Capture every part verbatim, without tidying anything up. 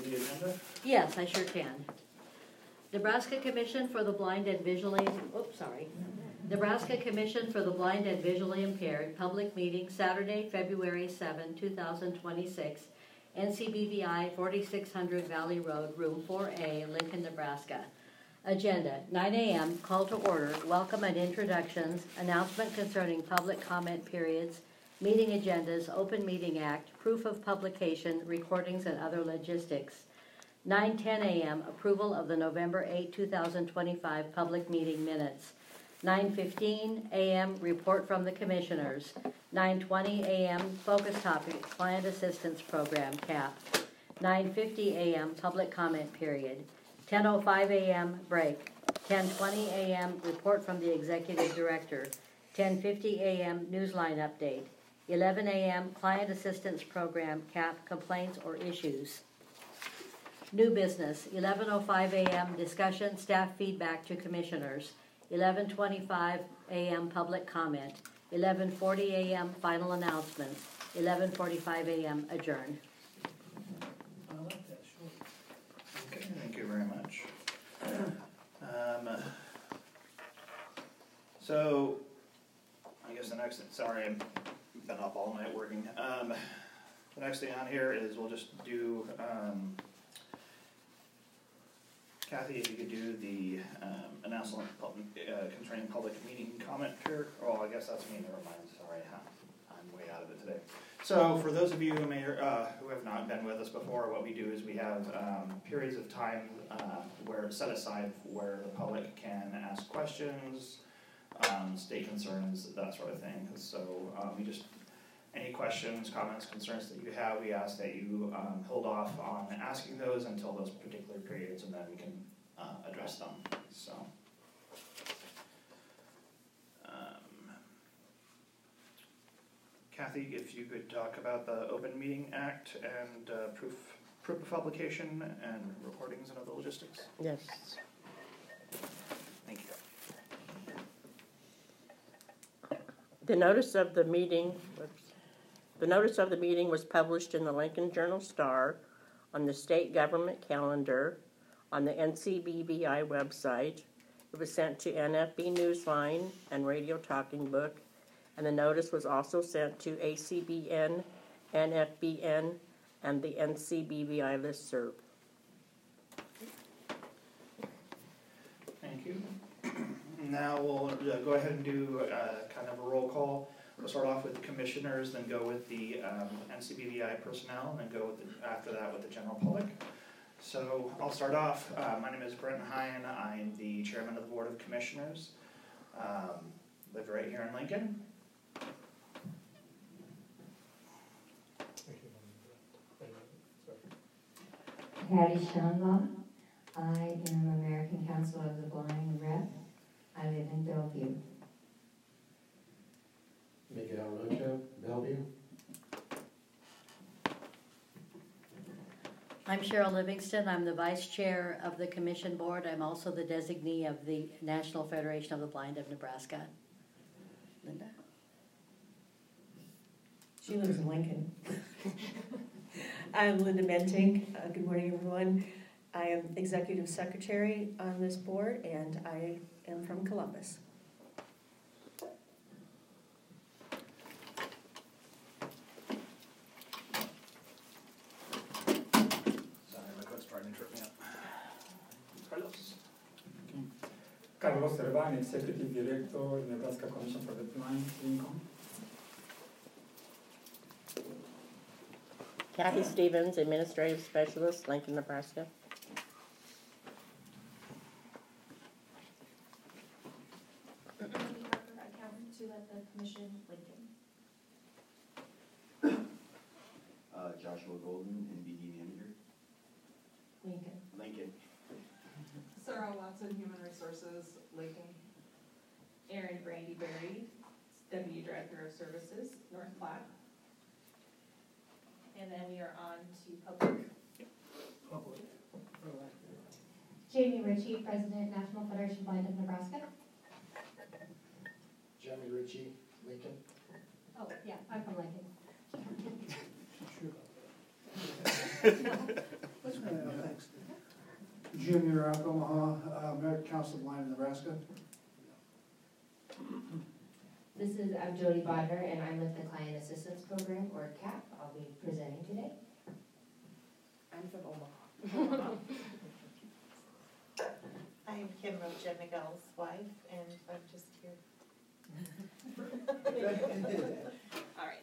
the agenda? Yes, I sure can. Nebraska Commission for the Blind and Visually, oops, sorry. Nebraska Commission for the Blind and Visually Impaired, public meeting Saturday, February seventh, two thousand twenty-six, N C B V I forty-six hundred Valley Road, Room four A, Lincoln, Nebraska. Agenda, nine A M, call to order, welcome and introductions, announcement concerning public comment periods, meeting agendas, Open Meeting Act, proof of publication, recordings, and other logistics. nine ten A M, approval of the November eighth, two thousand twenty-five public meeting minutes. nine fifteen A M, report from the commissioners. nine twenty A M, focus topic, Client Assistance Program, C A P. nine fifty A M, public comment period. ten oh five A M, break. ten twenty A M, report from the Executive Director. ten fifty A M, newsline update. eleven A M, Client Assistance Program, C A P, complaints or issues. New business, eleven oh five A M, discussion, staff feedback to commissioners. eleven twenty-five A M, public comment. eleven forty A M, final announcements. eleven forty-five A M, adjourn. I like that short. Okay, thank you very much. Um, so, I guess the next, sorry, I've been up all night working. Um, the next thing on here is we'll just do, um, Kathy, if you could do the um, announcement uh, concerning public meeting comment period. Oh, I guess that's me, never mind, sorry, I'm way out of it today. So for those of you who may uh, who have not been with us before, what we do is we have um, periods of time uh, where it's set aside where the public can ask questions, um, state concerns, that sort of thing. So um, we just, any questions, comments, concerns that you have, we ask that you um, hold off on asking those until those particular periods, and then we can uh, address them. So. Kathy, if you could talk about the Open Meeting Act and uh, proof proof of publication and recordings and other logistics. Yes. Thank you. The notice of the meeting, whoops, the notice of the meeting was published in the Lincoln Journal-Star, on the state government calendar, on the N C B V I website. It was sent to N F B Newsline and Radio Talking Book. And the notice was also sent to A C B N, N F B N, and the N C B V I listserv. Thank you. Now we'll uh, go ahead and do uh, kind of a roll call. We'll start off with the commissioners, then go with the um, N C B V I personnel, and then go with the, after that with the general public. So I'll start off. Uh, my name is Brenton Hine. I'm the chairman of the Board of Commissioners. Um, live right here in Lincoln. Patty Schoenbaum. I am American Council of the Blind rep. I live in Bellevue. Miguel Rocha, Bellevue. I'm Cheryl Livingston. I'm the vice chair of the commission board. I'm also the designee of the National Federation of the Blind of Nebraska. Linda? She lives in Lincoln. I'm Linda Menting. Uh, good morning, everyone. I am executive secretary on this board, and I am from Columbus. Sorry, my coat's trying to trip me up. Carlos. Carlos Servan, executive director, Nebraska Commission for the Blind, Lincoln. Kathy Stevens, administrative specialist, Lincoln, Nebraska. Accountant to let the commission, Lincoln. Uh, Joshua Golden, N B D manager. Lincoln. Lincoln. Sarah Watson, Human Resources, Lincoln. Erin Brandy Berry, Deputy Director of Services, North Platte. And then we are on to public. Public. Jamie Ritchie, President, National Federation Blind of Nebraska. Jeremy Ritchie, Lincoln. Oh, yeah, I'm from Lincoln. Jim Murak, Omaha, uh, American Council of the Blind in Nebraska. This is, I'm Jody Bodner, and I'm with the Client Assistance Program, or C A P. I'll be presenting today. I'm from Omaha. I'm Kim Rocha, Miguel's wife, and I'm just here. All right.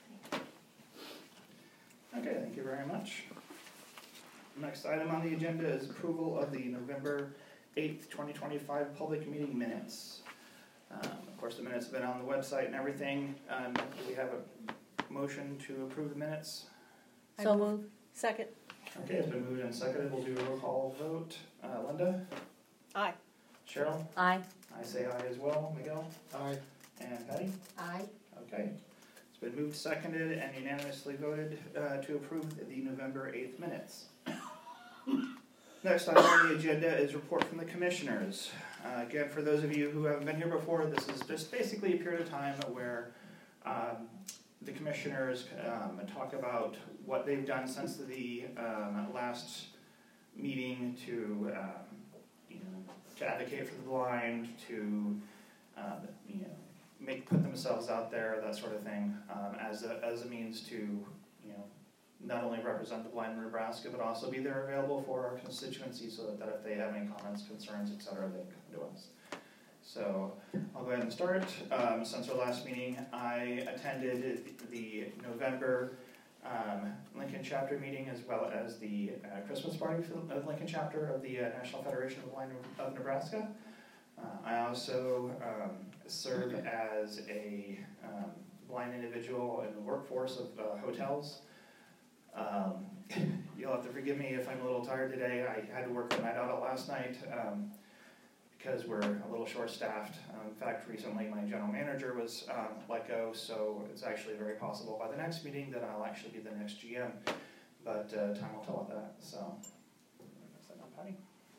Okay, thank you very much. Next item on the agenda is approval of the November eighth, twenty twenty-five public meeting minutes. Um, of course, the minutes have been on the website and everything. Um, do we have a motion to approve the minutes? So move. Second. Okay, it's been moved and seconded. We'll do a roll call vote. Uh, Linda? Aye. Cheryl? Aye. I say aye as well. Miguel? Aye. And Patty? Aye. Okay. It's been moved, seconded, and unanimously voted uh, to approve the November eighth minutes. Next item on the agenda is report from the commissioners. Uh, again, for those of you who haven't been here before, this is just basically a period of time where um, the commissioners um, talk about what they've done since the um, last meeting to, um, you know, to advocate for the blind, to uh, you know, make put themselves out there, that sort of thing, um, as a as a means to, you know, not only represent the blind in Nebraska, but also be there available for our constituency, so that, that if they have any comments, concerns, et cetera, they can come to us. So I'll go ahead and start. Um, since our last meeting, I attended the November um, Lincoln chapter meeting, as well as the uh, Christmas party for the Lincoln chapter of the uh, National Federation of the Blind of Nebraska. Uh, I also um, serve as a um, blind individual in the workforce of uh, hotels. Um, you'll have to forgive me if I'm a little tired today. I had to work the night out last night um, because we're a little short-staffed. Um, in fact, recently my general manager was um, let go, so it's actually very possible by the next meeting that I'll actually be the next G M. But uh, time will tell with that. So, Patty.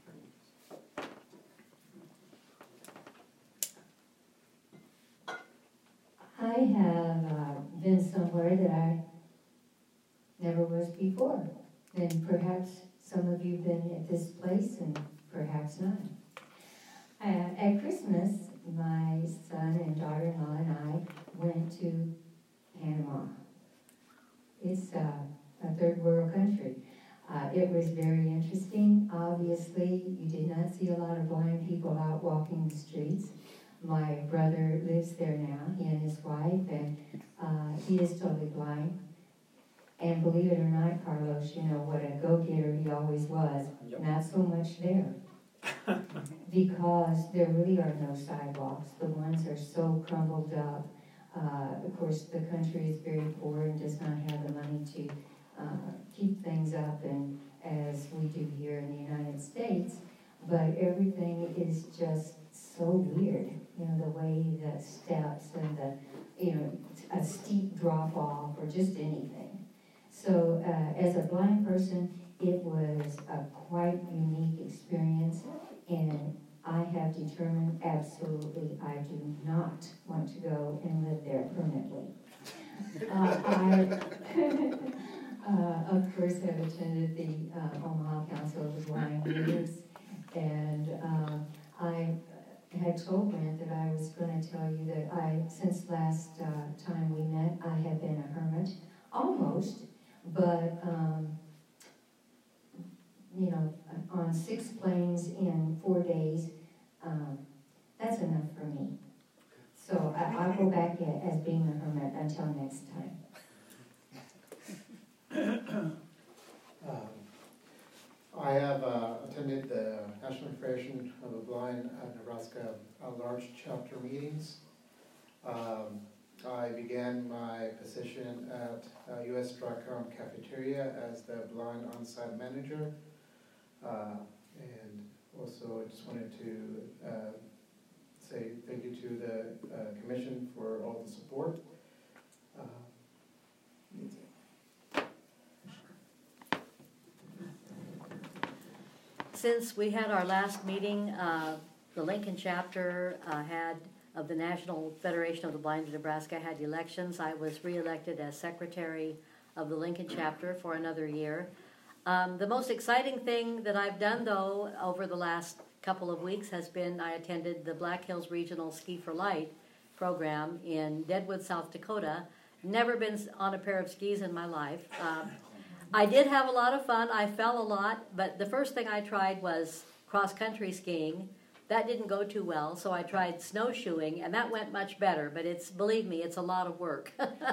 I have uh, been somewhere that I never was before. And perhaps some of you have been at this place and perhaps not. Uh, at Christmas, my son and daughter-in-law and I went to Panama. It's uh, a third world country. Uh, it was very interesting. Obviously, you did not see a lot of blind people out walking the streets. My brother lives there now, he and his wife, and uh, he is totally blind. And believe it or not, Carlos, you know what a go-getter he always was. Yep. Not so much there. Because there really are no sidewalks. The ones are so crumbled up. Uh, of course, the country is very poor and does not have the money to uh, keep things up and as we do here in the United States. But everything is just so weird. You know, the way the steps and the, you know, a steep drop off or just anything. So uh, as a blind person, it was a quite unique experience, and I have determined absolutely I do not want to go and live there permanently. Uh, I, uh, of course, have attended the uh, Omaha Council of the Blind meetings, and uh, I had told Grant that I was going to tell you that I, since last uh, time we met, I have been a hermit, almost. But, um, you know, on six planes in four days, um, that's enough for me. So I, I'll go back as being a hermit until next time. Um, I have uh, attended the National Federation of the Blind at Nebraska uh, large chapter meetings. Um, I began my position at uh, U S Stratcom Cafeteria as the blind on-site manager. Uh, and also I just wanted to uh, say thank you to the uh, Commission for all the support. Uh, Since we had our last meeting, uh, the Lincoln chapter uh, had of the National Federation of the Blind of Nebraska had elections. I was reelected as secretary of the Lincoln chapter for another year. Um, the most exciting thing that I've done, though, over the last couple of weeks has been I attended the Black Hills Regional Ski for Light program in Deadwood, South Dakota. Never been on a pair of skis in my life. Um, I did have a lot of fun. I fell a lot, but the first thing I tried was cross-country skiing. That didn't go too well, so I tried snowshoeing, and that went much better, but it's, believe me, it's a lot of work. Oh, yeah.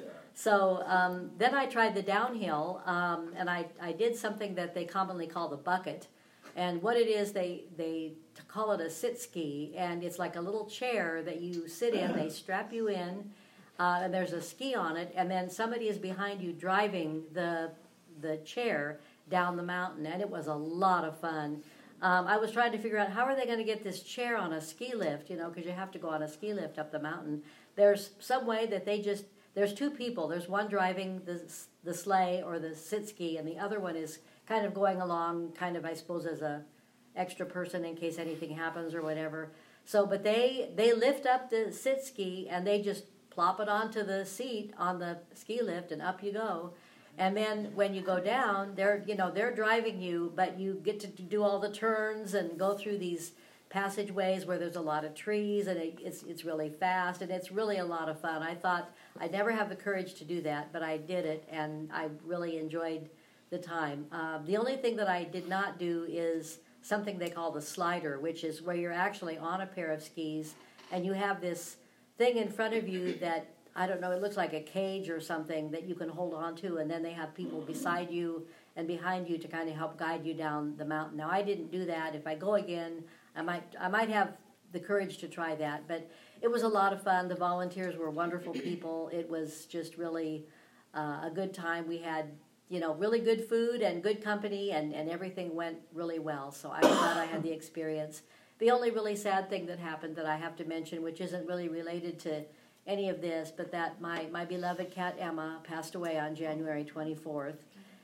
So um, then I tried the downhill, um, and I, I did something that they commonly call the bucket. And what it is, they, they call it a sit ski, and it's like a little chair that you sit in. They strap you in, uh, and there's a ski on it, and then somebody is behind you driving the, the chair down the mountain, and it was a lot of fun. Um, I was trying to figure out how are they going to get this chair on a ski lift, you know, because you have to go on a ski lift up the mountain. There's some way that they just, there's two people. There's one driving the the sleigh or the sit ski, and the other one is kind of going along, kind of, I suppose, as a extra person in case anything happens or whatever. So, but they, they lift up the sit ski, and they just plop it onto the seat on the ski lift, and up you go. And then when you go down, they're, you know, they're driving you, but you get to do all the turns and go through these passageways where there's a lot of trees, and it, it's it's really fast, and it's really a lot of fun. I thought I'd never have the courage to do that, but I did it, and I really enjoyed the time. Uh, the only thing that I did not do is something they call the slider, which is where you're actually on a pair of skis, and you have this thing in front of you that, I don't know, it looks like a cage or something that you can hold on to, and then they have people beside you and behind you to kind of help guide you down the mountain. Now, I didn't do that. If I go again, I might I might have the courage to try that, but it was a lot of fun. The volunteers were wonderful people. It was just really uh, a good time. We had, you know, really good food and good company, and, and everything went really well, so I'm glad I had the experience. The only really sad thing that happened that I have to mention, which isn't really related to any of this, but that my, my beloved cat Emma passed away on January twenty-fourth.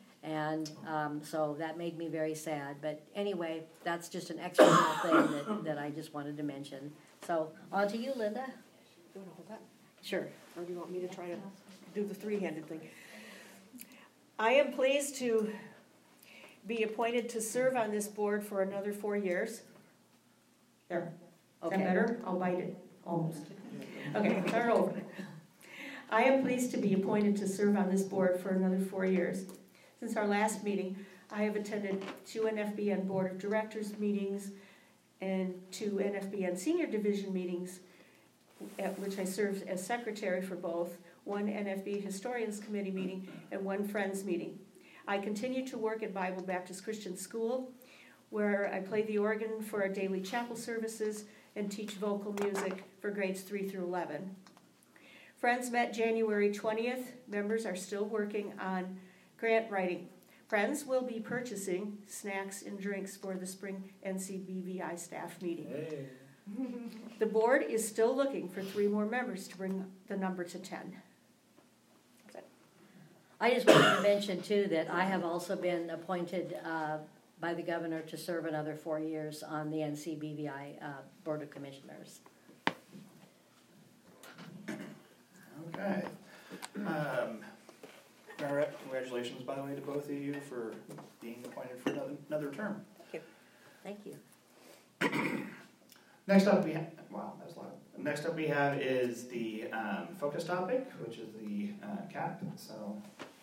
And um, so that made me very sad. But anyway, that's just an extra little thing that, that I just wanted to mention. So on to you, Linda. You want to hold that? Sure. Or do you want me to try to do the three-handed thing? I am pleased to be appointed to serve on this board for another four years. There. Is Okay. that better? I'll bite it. Almost. Okay, start over. I am pleased to be appointed to serve on this board for another four years. Since our last meeting, I have attended two N F B N Board of Directors meetings and two N F B N Senior Division meetings, at which I served as secretary for both, one N F B Historians Committee meeting and one Friends meeting. I continue to work at Bible Baptist Christian School, where I play the organ for our daily chapel services and teach vocal music for grades three through eleven. Friends met January twentieth. Members are still working on grant writing. Friends will be purchasing snacks and drinks for the spring N C B V I staff meeting. Hey. The board is still looking for three more members to bring the number to ten. I just wanted to mention, too, that I have also been appointed uh, by the governor to serve another four years on the N C B V I uh, Board of Commissioners. Okay. Um, congratulations, by the way, to both of you for being appointed for another, another term. Thank you. Next up, we have, wow, that was loud. Next up we have is the um, focus topic, which is the uh, C A P. So